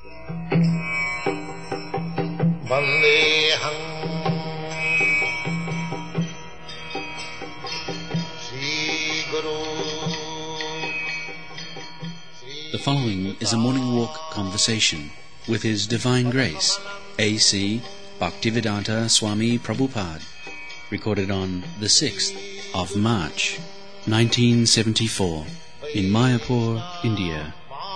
The following is a morning walk conversation with His Divine Grace, A.C. Bhaktivedanta Swami Prabhupada, recorded on the 6th of March, 1974, in Mayapur, India.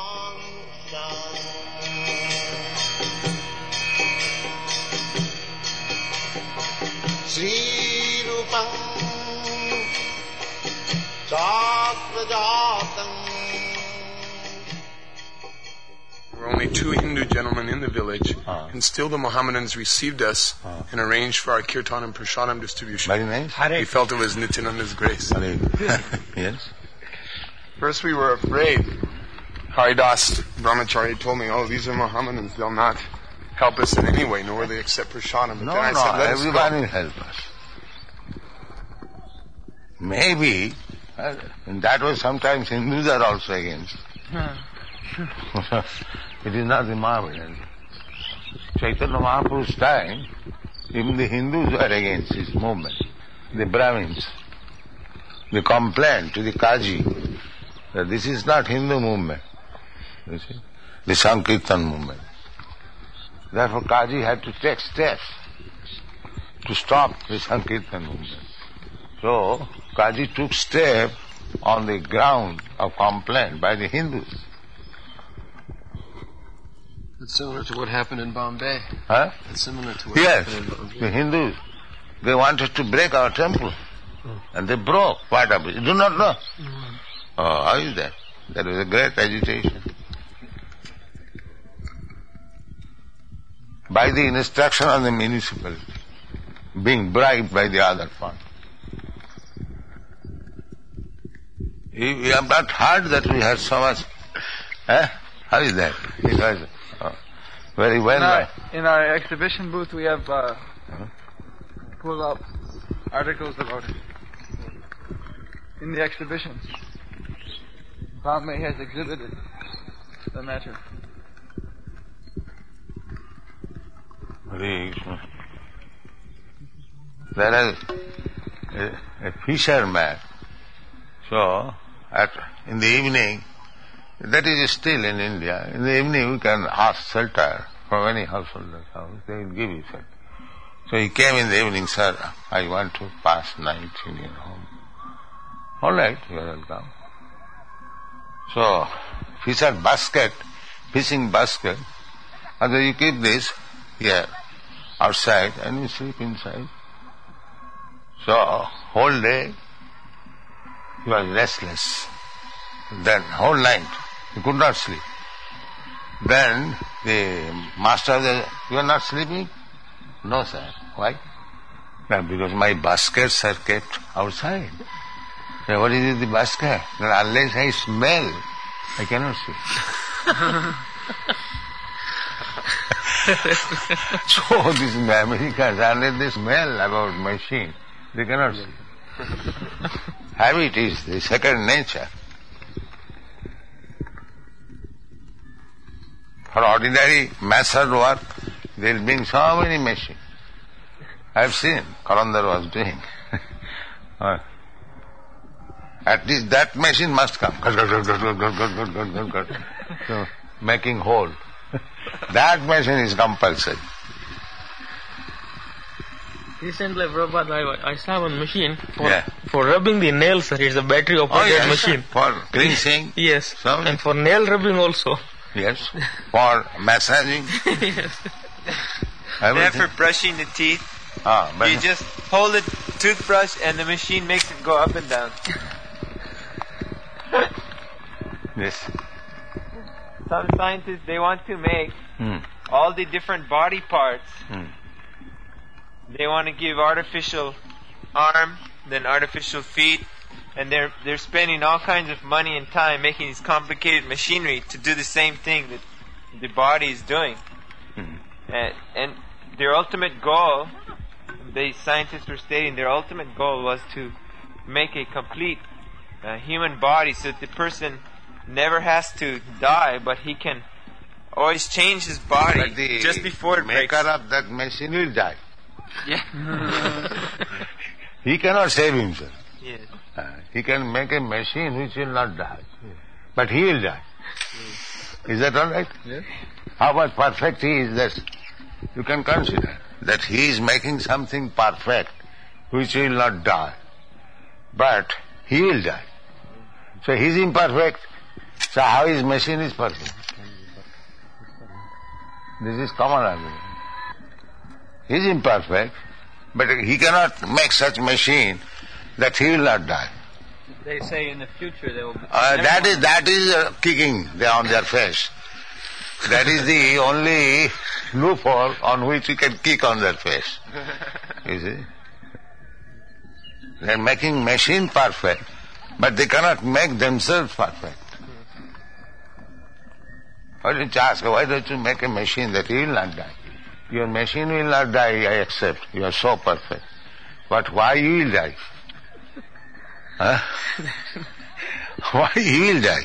We're only two Hindu gentlemen in the village, and still the Mohammedans received us and arranged for our kirtan and prasadam distribution. Very nice. We felt it was Nityananda's grace. Yes. First we were afraid. Haridas Brahmachari told me, these are Mohammedans, they'll not help us in any way, nor will they accept prasadam. But No, then I said, let everybody us will help us. Maybe, that was sometimes Hindus are also against. It is not the Mohammedan. Chaitanya Mahaprabhu's time, even the Hindus were against his movement. The Brahmins. They complained to the Kaji that this is not Hindu movement. You see? The Sankirtan movement. Therefore Kaji had to take steps to stop the Sankirtan movement. So Kaji took step on the ground of complaint by the Hindus. It's similar to what happened in Bombay. Huh? It's similar to what Yes, happened in Bombay. the Hindus, they wanted to break our temple. And they broke part of it. You do not know? Oh, how is that? There was a great agitation. By the instruction of the municipality, being bribed by the other part. You have not heard that we had so much. How is that? It was very well. In our exhibition booth, we have pull up articles about it. In the exhibitions, Bombay has exhibited the matter. Hare Krishna. There is a fisherman. So, in the evening, that is still in India, in the evening you can ask shelter from any householder's house, they will give you shelter. So he came in the evening, sir, I want to pass night in your home. All right, you are welcome. So, fishing basket, and then you keep this here, outside, and you sleep inside. So, whole day, he was restless. Then, whole night, he could not sleep. Then, the master said, you are not sleeping? No, sir. Why? No, because my baskets are kept outside. So, what is it, the basket? Unless I smell, I cannot sleep. So, these Americans, unless they smell about machine, they cannot sleep. Habit is the second nature. For ordinary master work, there will be so many machines. I have seen, Kalandar was doing. At least that machine must come. So, making hole. That machine is compulsory. Recently, Prabhupada, I saw one machine for rubbing the nails, sir. It's a battery operated machine. For cleansing? Yes. And for nail rubbing also. Yes. For massaging? Yes. Then for brushing the teeth, you just hold the toothbrush and the machine makes it go up and down. Yes. Some scientists, they want to make all the different body parts. They want to give artificial arm, then artificial feet, and they're spending all kinds of money and time making these complicated machinery to do the same thing that the body is doing. And their ultimate goal, the scientists were stating, their ultimate goal was to make a complete human body so that the person never has to die, but he can always change his body just before it breaks. The maker of that machine will die. Yeah. He cannot save himself. Yes. He can make a machine which will not die. But he will die. Is that all right? Yes. How much perfect he is, that you can consider. That he is making something perfect which will not die. But he will die. So he is imperfect. So how his machine is perfect? This is common argument. He is imperfect, but he cannot make such machine that he will not die. They say in the future they will be... That is kicking on their face. That is the only loophole on which you can kick on their face. You see? They are making machine perfect, but they cannot make themselves perfect. Why don't you ask, why don't you make a machine that he will not die? Your machine will not die, I accept. You are so perfect. But why you will die? Huh? Why he will die?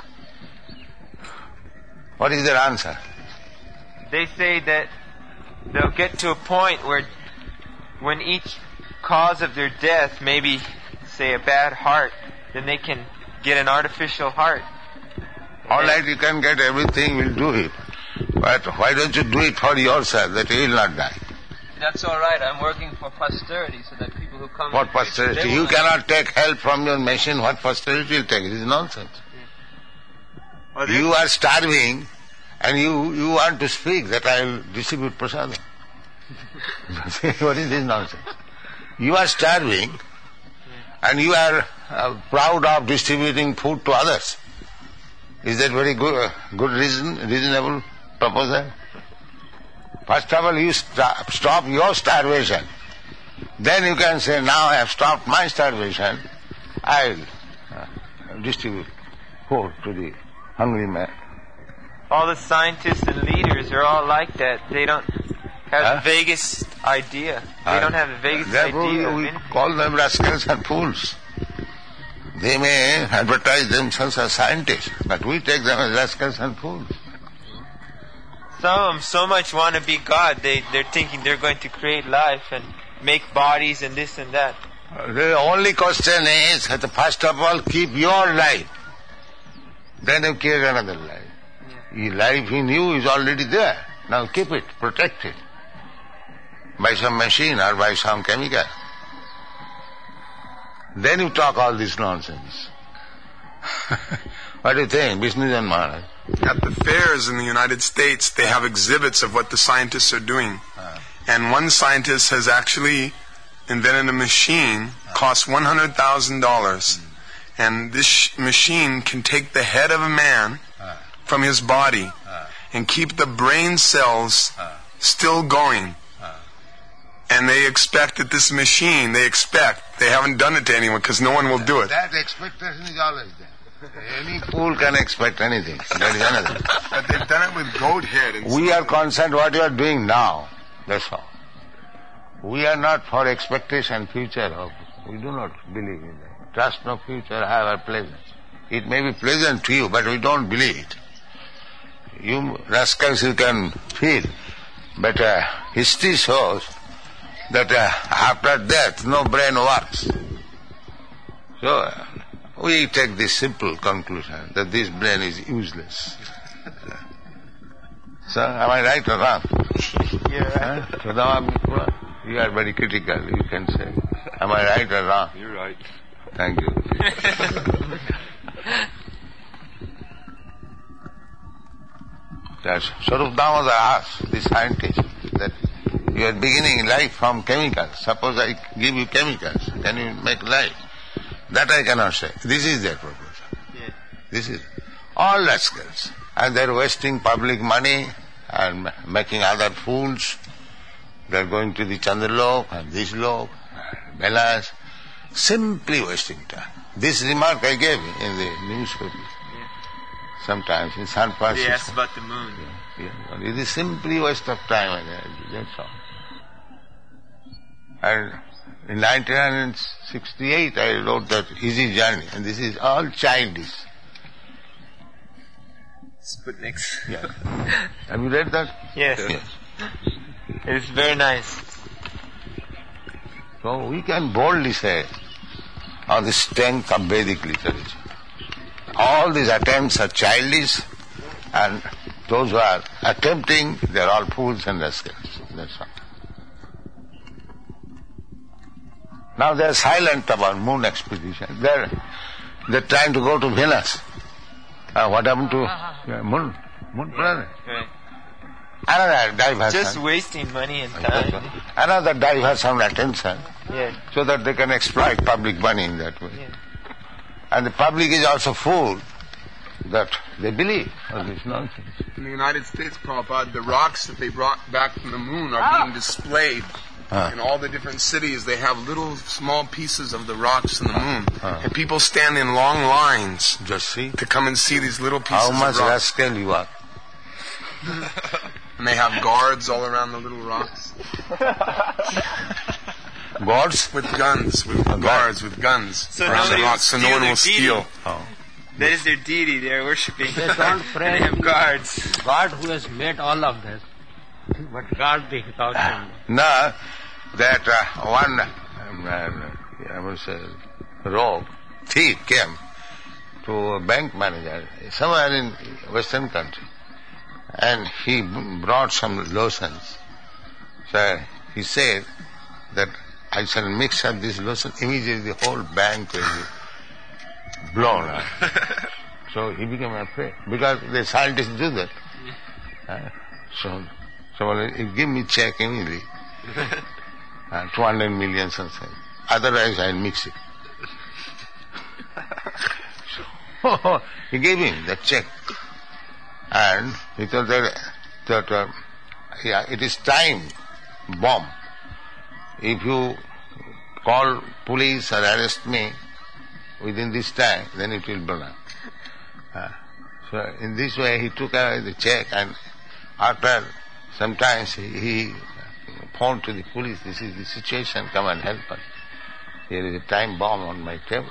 What is their answer? They say that they'll get to a point where when each cause of their death, maybe say a bad heart, then they can get an artificial heart. All right, you can get everything, we'll do it. But why don't you do it for yourself, that you will not die? That's all right. I'm working for posterity, so that people who come... What posterity? You cannot take help from your machine. What posterity will take? It is nonsense. Well, you are starving and you want to speak that I will distribute prasadam. What is this nonsense? You are starving and you are proud of distributing food to others. Is that very good reasonable proposal? First of all, you stop your starvation. Then you can say, now I have stopped my starvation, I will distribute food to the hungry man. All the scientists and leaders are all like that. They don't have the vaguest idea. They don't have the vaguest idea. We call them rascals and fools. They may advertise themselves as scientists, but we take them as rascals and fools. Some of them so much want to be God, they're thinking they're going to create life and make bodies and this and that. The only question is, first of all, keep your life. Then you create another life. The life in you is already there. Now keep it, protect it. By some machine or by some chemical. Then you talk all this nonsense. What do you think, Vishnujan Maharaj? At the fairs in the United States, they have exhibits of what the scientists are doing. And one scientist has actually invented a machine, costs $100,000. And this machine can take the head of a man from his body and keep the brain cells still going. And they expect that this machine, they haven't done it to anyone because no one will do it. That expectation is always there. Any fool can expect anything. That is another. But they've done it with goat head. We are concerned what you are doing now. That's all. We are not for expectation future hope. We do not believe in that. Trust no future, however pleasant. It may be pleasant to you, but we don't believe it. You rascals, you can feel. But history shows that after death, no brain works. So, we take this simple conclusion that this brain is useless. So, am I right or wrong? Yeah. Right. You are very critical, you can say. Am I right or wrong? You're right. Thank you. Swarup Damodar asked the scientist that you are beginning life from chemicals. Suppose I give you chemicals, can you make life? That I cannot say. This is their proposal. Yeah. This is all rascals. And they are wasting public money and making other fools. They are going to the Chandralok and this lok, Melas, simply wasting time. This remark I gave in the newspaper. Sometimes in San Francisco. They asked about the moon. Yeah. It is simply waste of time and energy, that's all. And in 1968 I wrote that Easy Journey, and this is all childish. Sputniks. Yeah. Have you read that? Yes. It's very nice. So we can boldly say, on the strength of Vedic literature, all these attempts are childish, and those who are attempting, they are all fools and rascals. That's all. Now they are silent about moon expedition. They're trying to go to Venus. What happened to moon planet? Right. Another diversion. Just wasting money and time. Another diversion attention, Yeah. so that they can exploit public money in that way. Yeah. And the public is also fooled that they believe all this nonsense. In the United States, Prabhupada, the rocks that they brought back from the moon are being displayed. In all the different cities, they have little small pieces of the rocks in the moon. And people stand in long lines Just see to come and see these little pieces how much of rocks. rascal you are. And they have guards all around the little rocks. Gods? With guns, with guards, with guns So around the nobody rocks, so will no one steal will their steal. That is their deity they are worshipping. They don't pray. They have guards. God who has made all of this. But God being without him. Now, that one, I would say, rogue, thief came to a bank manager somewhere in Western country, and he brought some lotions. So he said that I shall mix up this lotion, immediately the whole bank will be blown up. So he became afraid, because the scientists do that. So he give me check immediately, 200 million something. Otherwise I'll mix it. So he gave him the check, and he told that it is time bomb. If you call police or arrest me within this time, then it will burn up. So in this way he took away the check, and after sometimes he phoned to the police, this is the situation, come and help us. Here is a time bomb on my table.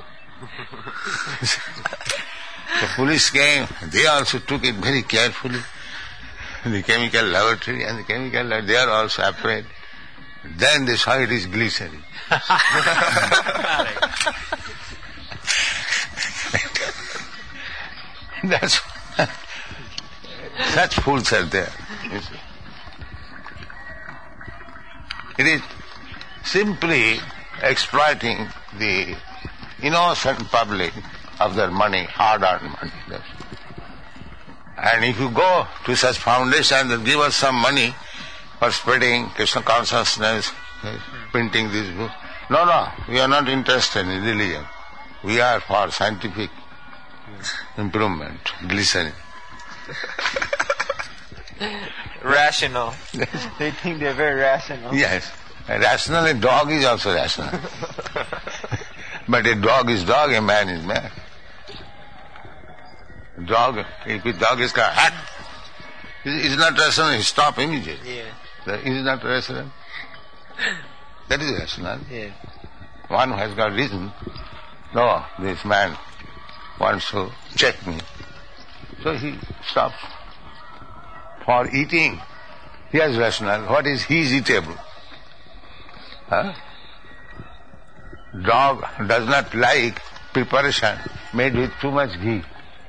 The police came, they also took it very carefully. The chemical laboratory and the chemical lab, they are also afraid. Then they saw it is glycerin. That's such fools are there. You see. It is simply exploiting the innocent public of their money, hard-earned money. And if you go to such foundations and give us some money for spreading Krishna consciousness, printing this book, no, we are not interested in religion. We are for scientific improvement, glycerin. Rational. They think they're very rational. Yes. Rational, a dog is also rational. But a dog is dog, a man is man. Dog, if a dog is called, is not rational, he stop immediately. Yeah. Is not rational? That is rational. Yeah. One who has got reason, no, this man wants to check me. So he stops. For eating, he has rational. What is he is eatable? Dog does not like preparation made with too much ghee.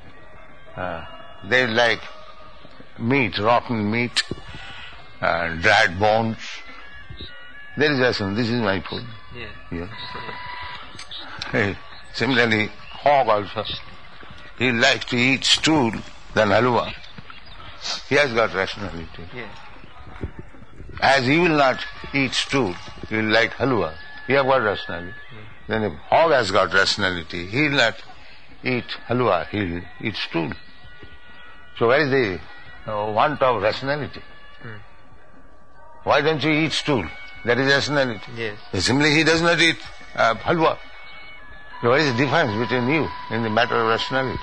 They like meat, rotten meat, dried bones. There is rational. This is my food. Yeah. Yes. Similarly, hog also. He likes to eat stool than halwa. He has got rationality. Yeah. As he will not eat stool, he will like halwa. He has got rationality. Then if hog has got rationality, he will not eat halwa, he will eat stool. So where is the want of rationality? Why don't you eat stool? That is rationality. Yes. Simply he does not eat halwa. So what is the difference between you in the matter of rationality?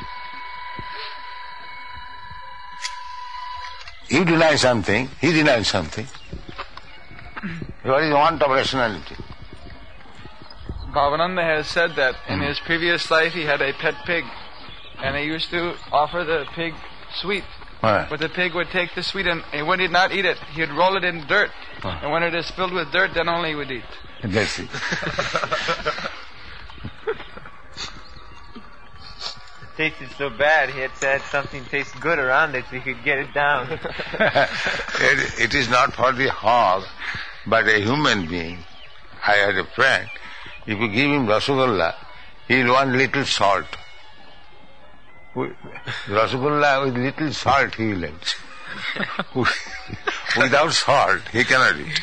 You deny something, he denies something. What is the want of rationality? Bhavananda has said that in his previous life he had a pet pig, and he used to offer the pig sweet. But the pig would take the sweet and when he'd not eat it, he'd roll it in dirt. And when it is filled with dirt, then only he would eat. That's it. It tasted so bad, he had to add something taste good around it so he could get it down. It is not for the hog, but a human being. I had a friend, if you give him Rasagolla, he'll want little salt. Rasagolla with little salt he will eat. Without salt he cannot eat.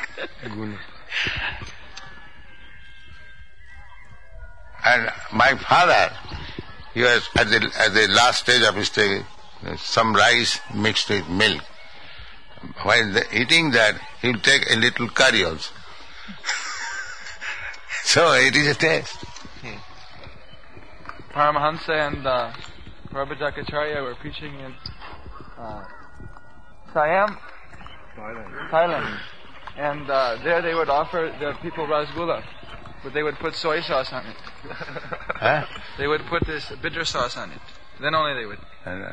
And my father, he was at the last stage of his stay, some rice mixed with milk. While eating that, he will take a little curry also. So it is a taste. Paramahansa and Prabhujakacharya were preaching in Siam, Thailand. And there they would offer the people rasgulla, but they would put soy sauce on it. Huh? They would put this bitter sauce on it. Then only they would.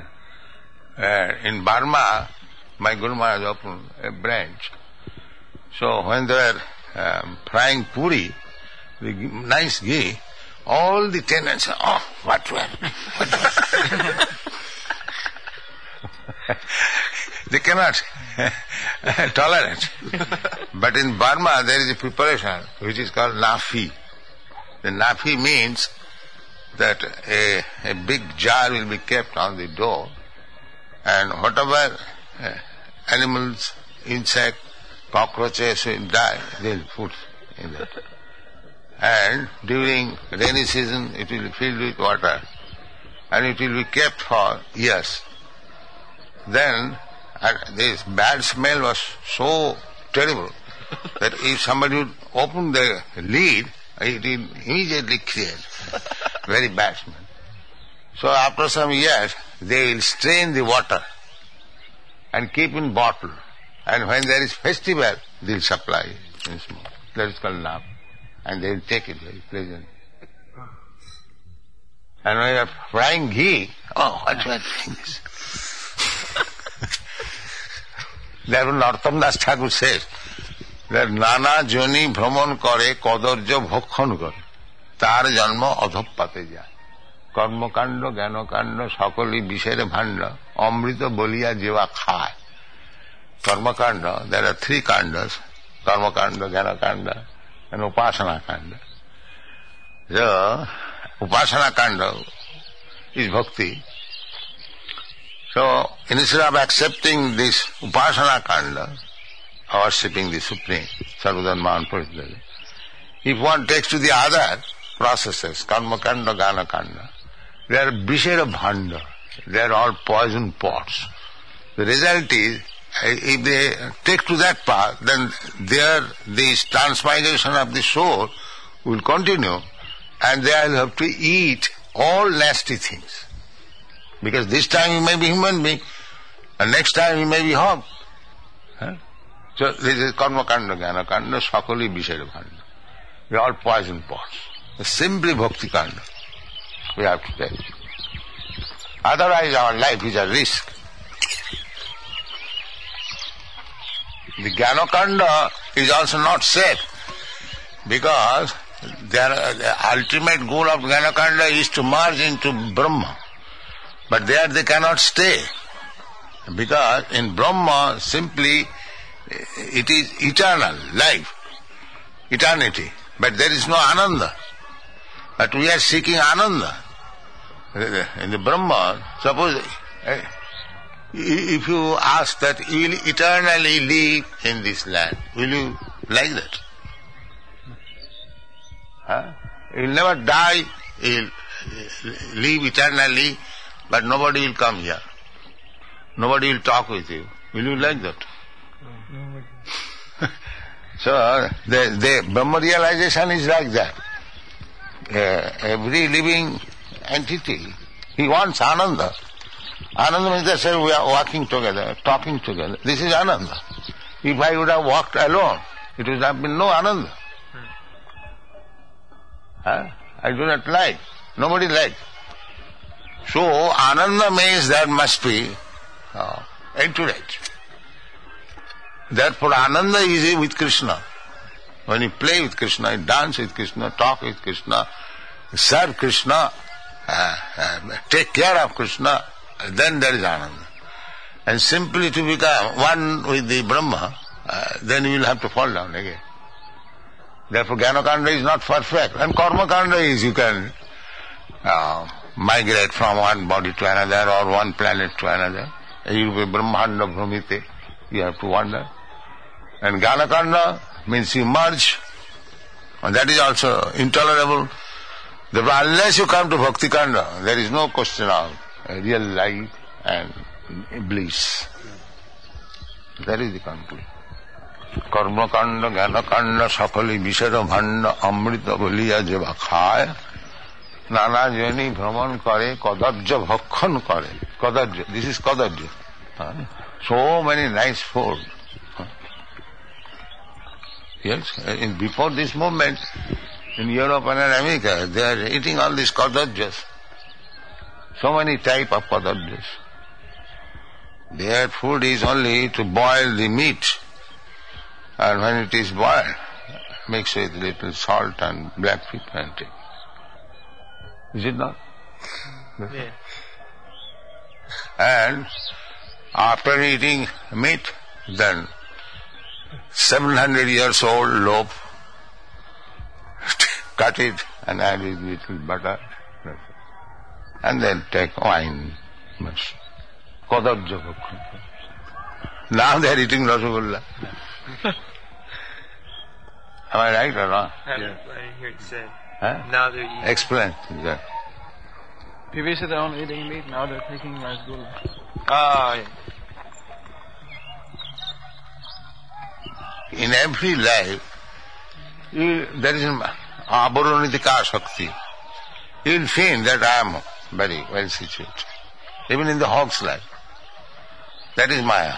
In Burma, my Guru Maharaj opened a branch. So when they were frying puri, the nice ghee, all the tenants say, oh, what well. They cannot tolerate. But in Burma there is a preparation which is called nafi. The nafi means that a big jar will be kept on the door, and whatever animals, insect, cockroaches will die, they will put in that. And during rainy season it will be filled with water and it will be kept for years. Then this bad smell was so terrible that if somebody would open the lid, it will immediately create very bad smell. So after some years, they will strain the water and keep in bottle. And when there is festival, they will supply in small. That is called naaf. And they will take it very pleasant. And when you are frying ghee, oh, what you are doing this? Therefore Narottam Das Thakur says that Nana Joni Bhraman Kare Kadarja Bhokhan Kare Tar Janma Adhoppate Jay Karmakanda Gyanakanda Sakali Bishere Bhanda Amrita Boliya Jeva Khai. Karmakanda, there are three kandas, Karmakanda, Gyanakanda and Upasana Kanda. The Upasana Kanda is bhakti. So instead of accepting this Upasana Kanda, worshipping the Supreme, Sarvadan Mahan Parityaji, if one takes to the other processes, Karma Kanda, Gana Kanda, they are Bishera Bhanda, they are all poison pots. The result is, if they take to that path, then this transmigration of the soul will continue and they will have to eat all nasty things. Because this time you may be human being and next time you may be hog. Huh? So this is Karma Kanda, Jnana Kanda, Sakali Bishera Bhanda. We are all poison pots. Simply Bhakti Kanda we have to take. Otherwise our life is a risk. The Jnana Kanda is also not safe because the ultimate goal of Jnana Kanda is to merge into Brahma. But there they cannot stay because in Brahma simply it is eternal life, eternity. But there is no Ananda. But we are seeking Ananda. In the Brahma, suppose if you ask that you will eternally live in this land, will you like that? Huh? You will never die, you will live eternally, but nobody will come here. Nobody will talk with you. Will you like that? So, the Brahma realization is like that. Every living entity, he wants Ananda. Ananda means that we are walking together, talking together. This is Ananda. If I would have walked alone, it would have been no Ananda. Huh? I do not like. Nobody likes. So Ananda means there must be accurate. Therefore Ananda is with Krishna. When you play with Krishna, you dance with Krishna, talk with Krishna, serve Krishna, take care of Krishna, then there is Ananda. And simply to become one with the Brahma, then you will have to fall down again. Therefore Jnana-kanda is not perfect. And Karma-kanda is you can migrate from one body to another or one planet to another. You will be Brahmanda Bhramite. You have to wander. And Jnana-kanda means you merge. And that is also intolerable. Therefore unless you come to Bhakti-kanda, there is no question of real life and bliss. That is the conclusion. কর্মকাণ্ড জ্ঞানকাণ্ড সকলে বিষের ভাণ্ড অমৃত বলিয়া যে বা খায় নানা Johnny ভ্রমণ করে কদর্য ভক্ষণ করে কদর্য দিস ইজ কদর্য so many nice food yes before this movement in Europe and America they are eating all these kadarjas so many type of kadarjas their food is only to boil the meat. And when it is boiled, mix with little salt and black pepper and take. Is it not? Yeah. And after eating meat, then 700 years old loaf, cut it and add it with little butter, and then take wine. Now they are eating Rasagolla. Am I right or not? I didn't hear it said. Huh? Now they're eating. Explain. Yeah. Previously they were only eating meat, now they're taking rasgulla. Oh, yeah. In every life, there is an avaronitika shakti. You will feel that I am very well situated. Even in the hog's life. That is Maya.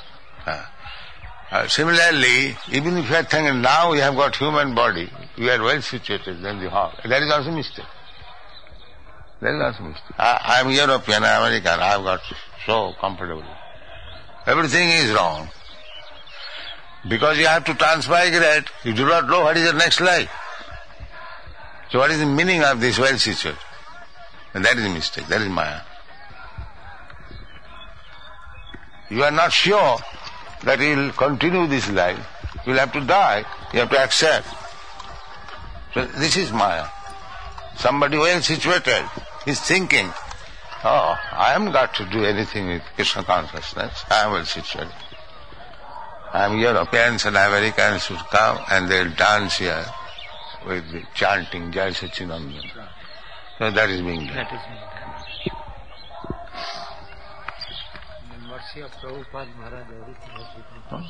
Similarly, even if you are thinking now you have got human body, you are well situated than the hog. That is also mistake. That is also mistake. I am European, American, I have got so comfortable. Everything is wrong. Because you have to transmigrate, you do not know what is the next life. So what is the meaning of this well situated? And that is a mistake, that is Maya. You are not sure that you will continue this life. You will have to die. You have to accept. So this is Maya. Somebody well situated is thinking, oh, I haven't got to do anything with Krishna consciousness. I am well situated. I am Europeans and Americans who come and they will dance here with the chanting Jai Satchidananda. So that is being done. That is being done. The mercy of Prabhupada Maharaj, everything has been.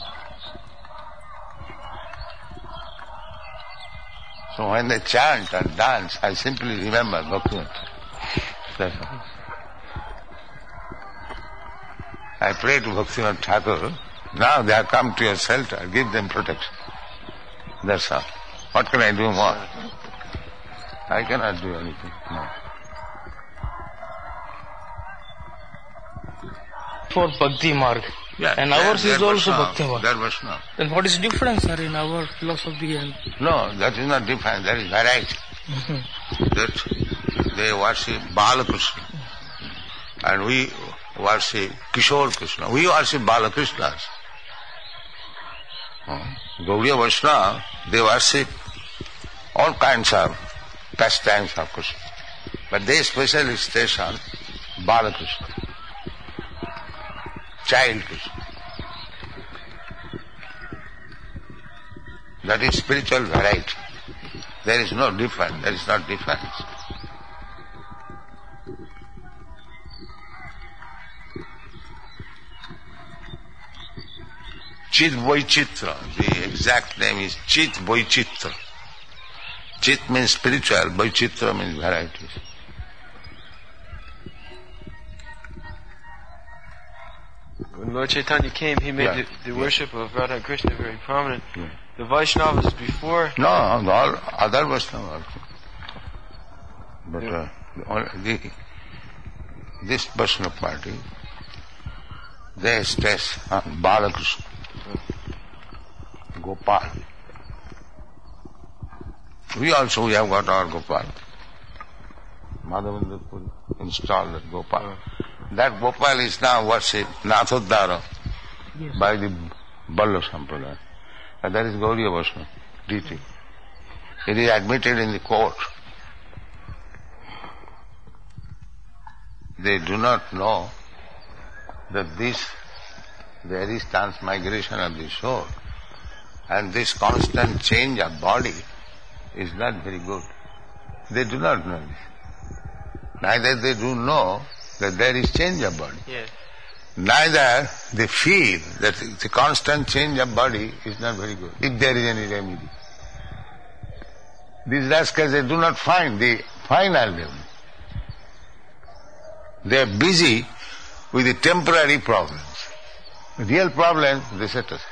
So when they chant and dance, I simply remember Bhaktivinoda. That's all. I pray to Bhaktivinoda Thakur, now they have come to your shelter, give them protection. That's all. What can I do more? I cannot do anything. No. For Bhakti Marg. Yeah, And ours is also Vaishnava. Bhakti Marg. They are Vaishnava. Then what is the difference, sir, in our philosophy and... No, that is not different, that is variety. That they worship Balakrishna. And we worship Kishore Krishna. We worship Balakrishnas. Gaudiya Vaishnava, they worship all kinds of pastimes of Krishna. But they specially station Balakrishna. Child Krishna. That is spiritual variety. There is no difference, there is not difference. Chit Vaicitra, the exact name is Chit Vaicitra. Chit means spiritual, Vaicitra means varieties. When Lord Chaitanya came, he made the worship of Radha and Krishna very prominent. Yeah. The Vaishnavas before... No, all other Vaishnavas also. But this Vaishnava party, they stress on Balakrishna, Gopal. We have got our Gopal. Madhavendra Puri installed that Gopal. That Gopal is now worshipped, Nathodhara, by the Balla Sampradaya. And that is Gauriya Vaishnava deity. It is admitted in the court. They do not know that there is transmigration of the soul, and this constant change of body is not very good. They do not know this. Neither they do know that there is change of body. Yes. Neither they feel that the constant change of body is not very good, if there is any remedy. These rascals, they do not find the final remedy. They are busy with the temporary problems. The real problems, they set aside.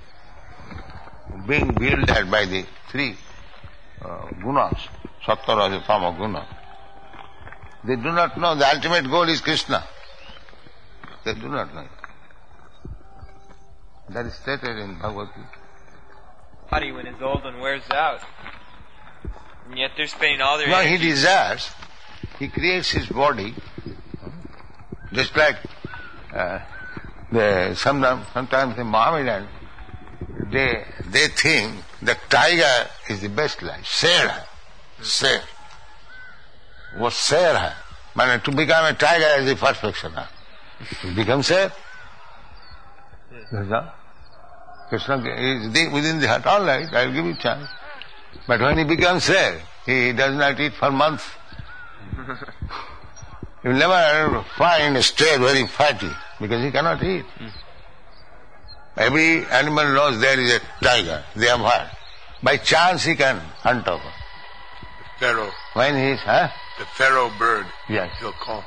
Being bewildered by the three gunas, sattva, raja, tama guna. They do not know the ultimate goal is Krishna. They do not know it. That is stated in Bhagavad Gita. Body when it's old and wears out. And yet they're spending all their No, energy. he desires, he creates his body, just like sometimes the Mohammedan, they think that tiger is the best life. Sher hai. Sher. What sher hai? Man, to become a tiger is the perfection. To become sher. Krishna is within the heart. All right, I'll give you a chance. But when he becomes sher, he does not eat for months. You will never find a stray very fatty because he cannot eat. Every animal knows there is a tiger. They have heard. By chance he can hunt over. Pharaoh. When he is, The pharaoh bird. Yes. He'll call.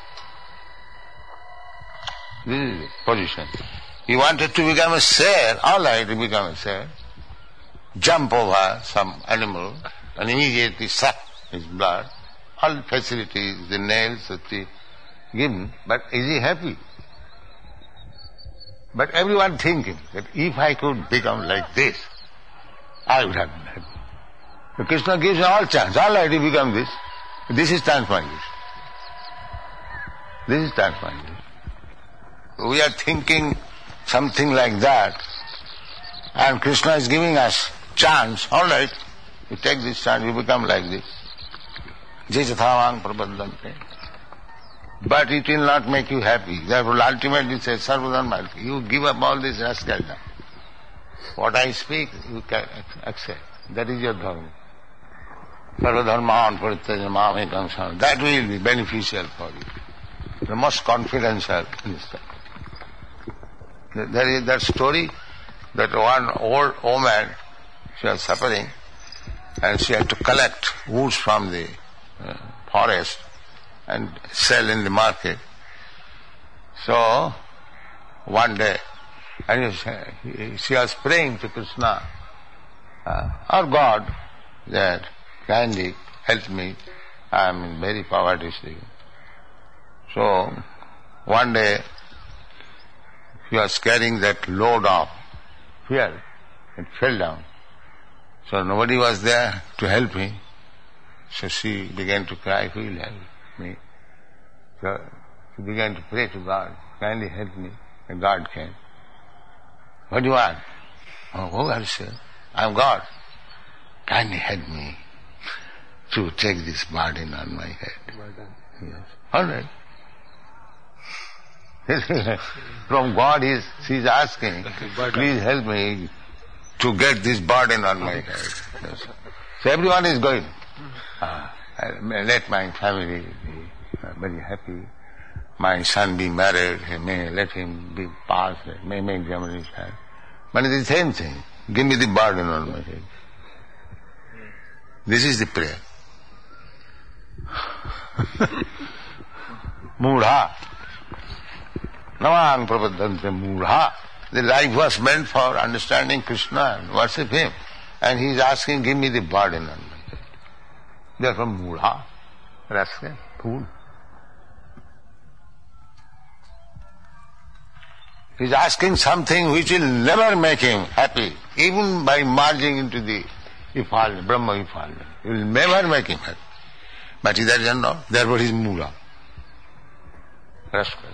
This is the position. He wanted to become a sher. All right, he become a sher. Jump over some animal and immediately suck his blood. All the facilities, the nails, the teeth given. But is he happy? But everyone thinking that if I could become like this, I would have been happy. So Krishna gives all chance. All right, you become this. This is transmigration. This is transmigration. We are thinking something like that, and Krishna is giving us chance. All right, you take this chance, you become like this. Jechathavang prabandante. But it will not make you happy. Therefore, ultimately says, Sarvadharma, you give up all this rascal now. What I speak, you can accept. That is your dharma. Sarvadharman parityaja mamekam saranam. That will be beneficial for you. The most confidential in this. There is that story that one old woman, she was suffering, and she had to collect woods from the forest and sell in the market. So, one day, and she was praying to Krishna, or God, that kindly help me, I am in very poverty-stricken. So, one day, she was carrying that load of fuel, it fell down. So nobody was there to help me. So she began to cry, who will help me? So she began to pray to God, kindly help me. And God came. What do you want? Oh, God said, I am God. Kindly help me to take this burden on my head. Yes. All right. From God she is asking, please help me to get this burden on my head. Yes. So everyone is going. Let my family be very happy. My son be married. May let him be passed. May make examination. But it is the same thing. Give me the burden on my head. This is the prayer. Mudha. Namang prabhadante mudha. The life was meant for understanding Krishna and worship Him. And he is asking, give me the burden on my head. Therefore mudha. Rascal, fool. He's asking something which will never make him happy, even by merging into the Ifalna, Brahma Ifalna. It will never make him happy. But he doesn't know, therefore he is Mula. That's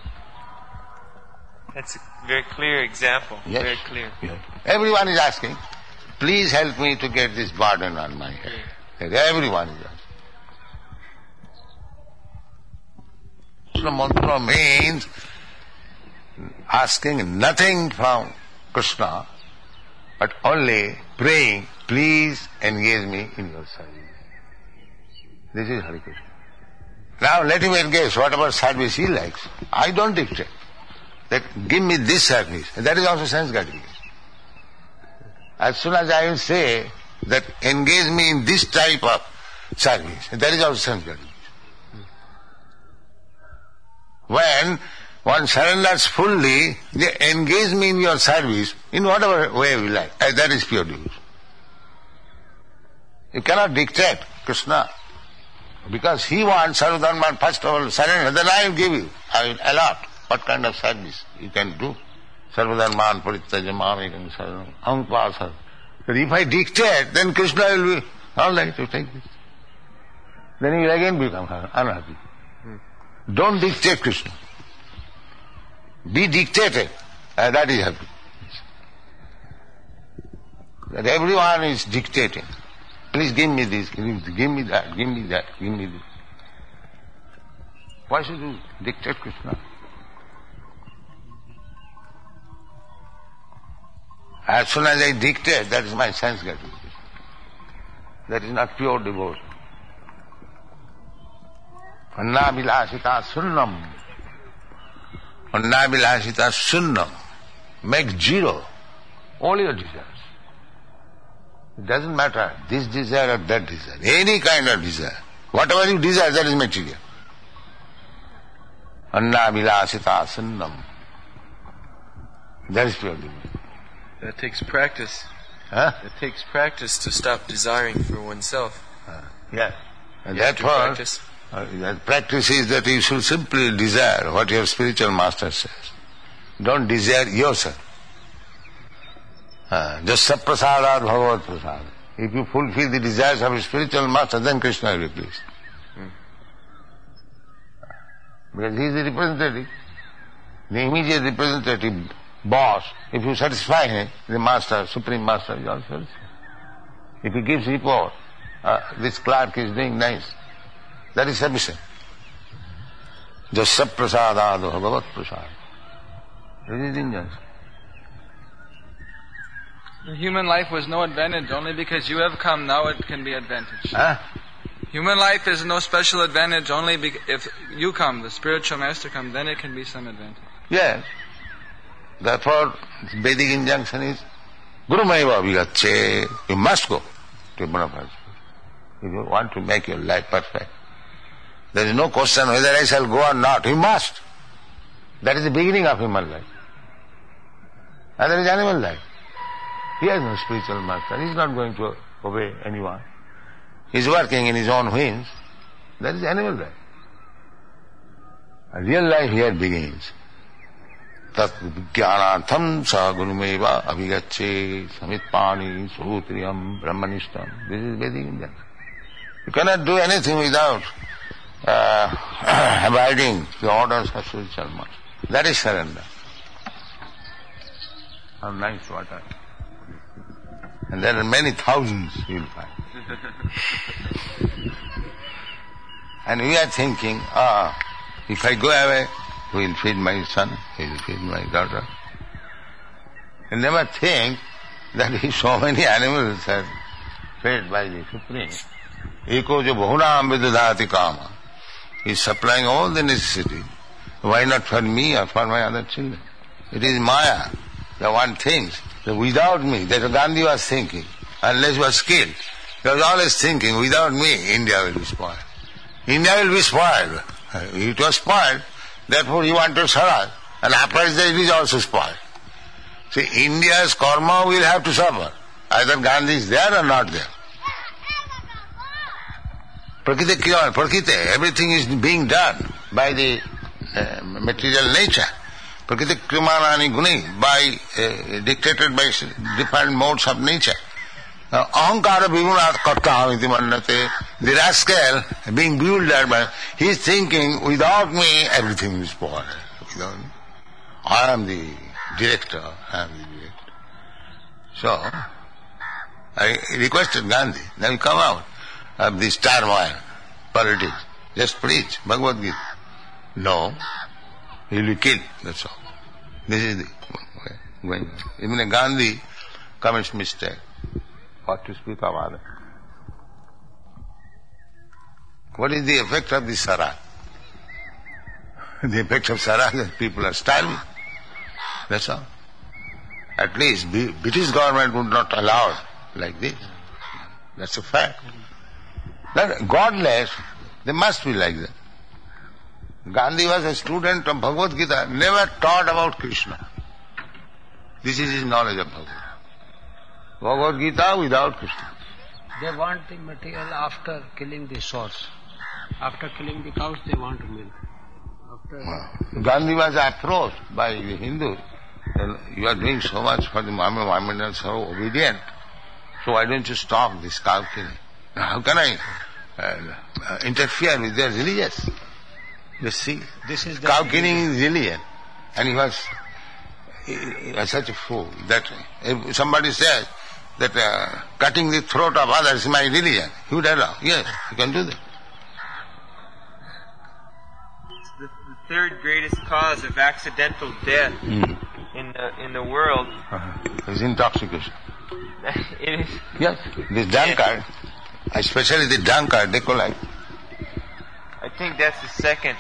a very clear example. Yes. Very clear. Yes. Everyone is asking, please help me to get this burden on my head. Everyone is asking. So mantra means asking nothing from Krishna, but only praying, please engage me in your service. This is Hare Krishna. Now let him engage whatever service he likes. I don't dictate. That give me this service. That is also sense gratification. As soon as I will say that engage me in this type of service, that is also sense gratification. When one surrenders fully, they engage me in your service in whatever way you like. That is pure devotion. You cannot dictate Krishna. Because he wants Sarvadharma first of all surrender, then I will give you. I will allot what kind of service you can do. Sarvadharman Parityajamami Ankvasa. But if I dictate, then Krishna will be, all right, you take this. Then he will again become unhappy. Don't dictate Krishna. Be dictated. That is happy. That everyone is dictating. Please give me this, give me that, give me that, give me this. Why should you dictate Krishna? As soon as I dictate, that is my sense gratification. That is not pure devotion. Anna vilasita sunnam. Anna vilasita sunnam. Make zero all your desires. It doesn't matter this desire or that desire, any kind of desire. Whatever you desire, that is material. Anna vilasita sunnam. That is pure devotion. That takes practice. Huh? It takes practice to stop desiring for oneself. Yes. And therefore, that practice is that you should simply desire what your spiritual master says. Don't desire yourself. Just saprasadat bhagavat prasad. If you fulfill the desires of your spiritual master, then Krishna will be pleased. Because he is the representative, the immediate representative boss. If you satisfy him, the master, supreme master is also satisfied. If he gives report, this clerk is doing nice, that is sufficient. Just saprasadat bhagavat prasad. This is injustice. Human life was no advantage. Only because you have come, now it can be advantage. Huh? Human life is no special advantage. Only if you come, the spiritual master come, then it can be some advantage. Yes. Therefore, Vedic injunction is Gurumaiva Vigatche. You must go to Brahma. If you want to make your life perfect. There is no question whether I shall go or not. You must. That is the beginning of human life. And there is animal life. He has no spiritual master. He is not going to obey anyone. He is working in his own whims. That is animal life. A real life here begins. Tat vijnanatham sa gurumeva abhigache samitpani sutriyam brahmanishtam. This is Vedic injunction. You cannot do anything without abiding the orders of spiritual master. That is surrender. How nice water. And there are many thousands you will find. And we are thinking, if I go away, who will feed my son, he will feed my daughter. And never think that if so many animals are fed by the Supreme, Eko jo bahunam vidadhati kama, he is supplying all the necessity. Why not for me or for my other children? It is Maya. The one thinks that without me, that Gandhi was thinking, unless he was skilled, he was always thinking, without me, India will be spoiled. India will be spoiled. It was spoiled, therefore he wanted Swaraj. And after that it is also spoiled. See, India's karma will have to suffer. Either Gandhi is there or not there. Prakriti, everything is being done by the material nature. Prakriti krimanani guni, dictated by different modes of nature. Ahankara vigunat karta iti mannate. The rascal, being bewildered by, he is thinking, without me, everything is spoiled. I am the director, So, I requested Gandhi, now you come out of this turmoil, politics, just preach Bhagavad Gita. No, he will be killed, that's all. This is the going on. Even Gandhi commits mistake. What to speak of others? What is the effect of the Swaraj? The effect of Swaraj is that people are starving. That's all. At least British government would not allow it like this. That's a fact. That godless, they must be like that. Gandhi was a student of Bhagavad Gita, never taught about Krishna. This is his knowledge of Bhagavad Gita. Bhagavad Gita without Krishna. They want the material after killing the source. After killing the cows, they want milk. Gandhi was approached by the Hindus. You are doing so much for the Mohammedan are so obedient. So why don't you stop this cow killing? How can I interfere with their religious? You see, this is cow killing is religion. And he was such a fool that if somebody says that cutting the throat of others is my religion, he would allow. Yes, you can do that. The third greatest cause of accidental death in the world is intoxication. It is. Yes, the drunkard, especially the drunkard, they collide. I think that's the second.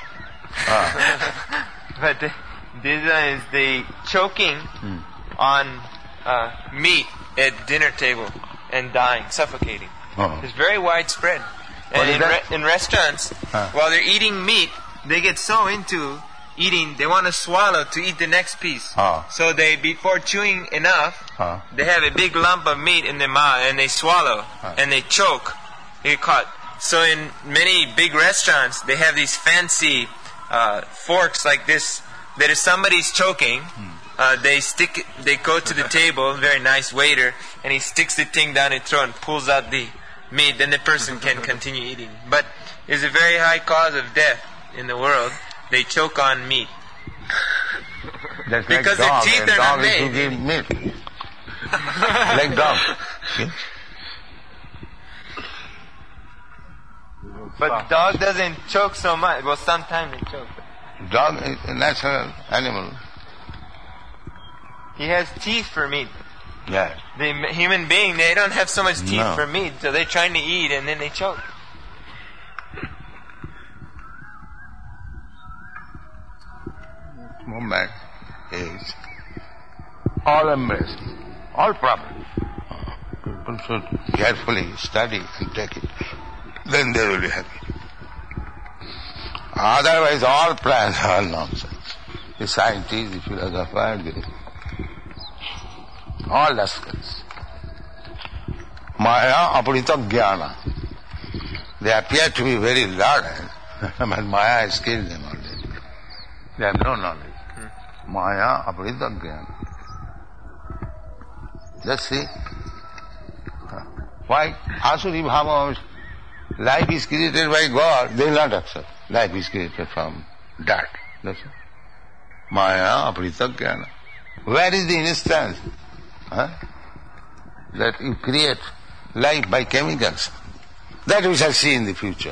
But this is the choking on meat at dinner table and dying, suffocating. It's very widespread. And in restaurants, while they're eating meat, they get so into eating, they want to swallow to eat the next piece. So they, before chewing enough, they have a big lump of meat in their mouth and they swallow and they choke. They get caught. So in many big restaurants, they have these fancy forks like this, that if somebody's choking, they go to the table, very nice waiter, and he sticks the thing down his throat and pulls out the meat, then the person can continue eating. But it's a very high cause of death in the world. They choke on meat. That's because like dog. the teeth are not made. To give meat. Like dog. But dog doesn't choke so much. Well, sometimes they choke. Dog is a natural animal. He has teeth for meat. Yes. The human being, they don't have so much teeth for meat, so they're trying to eat and then they choke. Moment is all embracing, all problems. People should carefully study and take it. Then they will be happy. Otherwise, all plans are nonsense. The scientists, the philosophers, all rascals. Maya apurita jnana. They appear to be very learned, but Maya has killed them already. They have no knowledge. Maya apurita jnana. Just see. Why? Asuri bhava. Life is created by God, they will not accept. Life is created from dirt. That's all. Maya aprita jnana. Where is the instance that you create life by chemicals? That we shall see in the future.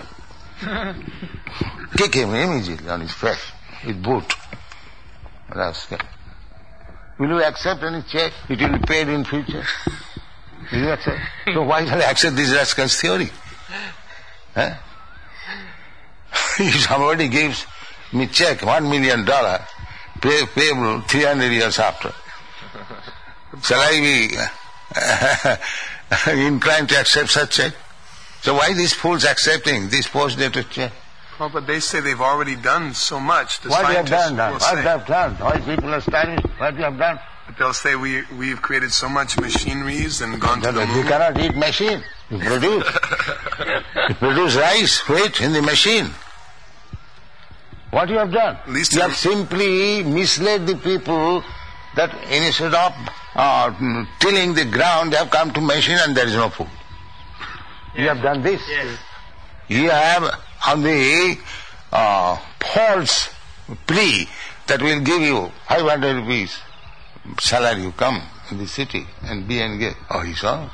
Kick him immediately on his face with boot. Rascal. Will you accept any check? It will be paid in future. Will you accept? So why shall I accept this rascal's theory? If somebody gives me check $1 million, payable 300 years after, shall I be inclined to accept such check? So why these fools accepting this post-dated check? Well, but they say they've already done so much. The what you have done? will What say, you have done? Why people are studying? What you have done? But they'll say we've created so much machineries and gone to the moon. You cannot eat machine. You produce. You produce rice, wheat in the machine. What you have done? Least you have simply misled the people that instead of tilling the ground, they have come to machine and there is no food. Yes. You have done this. Yes. You have on the false plea that will give you 500 rupees salary, you come in the city and be engaged. Oh, he saw.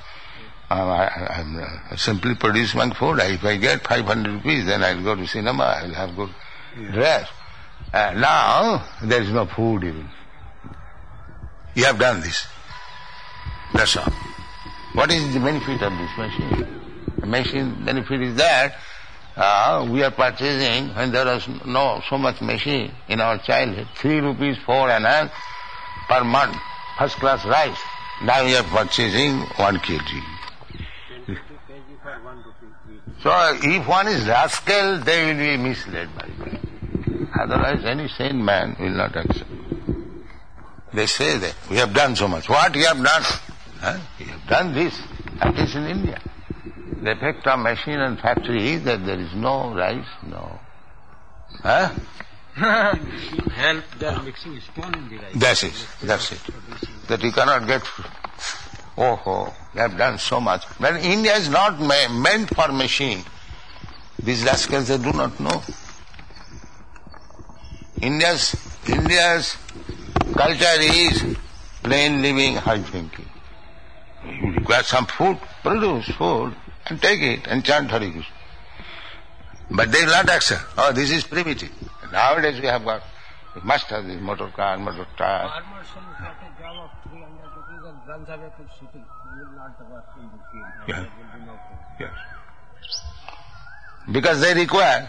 I simply produce my food. If I get 500 rupees, then I'll go to cinema, I'll have good dress. Now, there is no food even. You have done this. That's all. What is the benefit of this machine? The machine benefit is that we are purchasing, when there was no so much machine in our childhood, 3 rupees 4 anna per month, first class rice. Now we are purchasing 1 kg. So if one is rascal, they will be misled by it. Otherwise any sane man will not accept. They say that we have done so much. What you have done? You have done this, at least in India. The effect of machine and factory is that there is no rice, no. Help, they are mixing stone in the rice. That's it. That you cannot get. They have done so much. But India is not meant for machine. These rascals, they do not know. India's culture is plain living, high drinking. You require some food, produce food, and take it, and chant Hare Krishna. But they will not accept. Oh, this is primitive. Nowadays we must have this motor car, motor tire. Farmers will get a job of 300 rupees and runs away to city. He will not work in the field. Yeah. There will be no food. Yes. Because they require.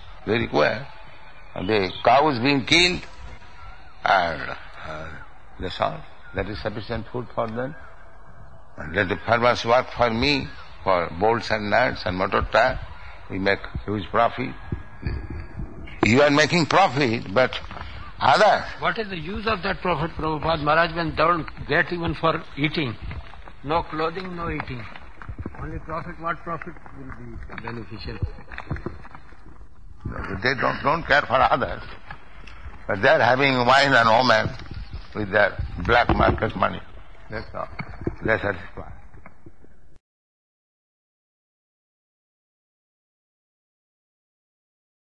The cow is being killed, and that's all. That is sufficient food for them. And let the farmers work for me, for bolts and nuts and motor tire. We make huge profit. You are making profit, but others. What is the use of that profit, Prabhupada Maharaj, when they don't get even for eating? No clothing, no eating. Only profit, what profit will be beneficial? They don't care for others. But they are having wine and women with their black market money. That's all. They are satisfied.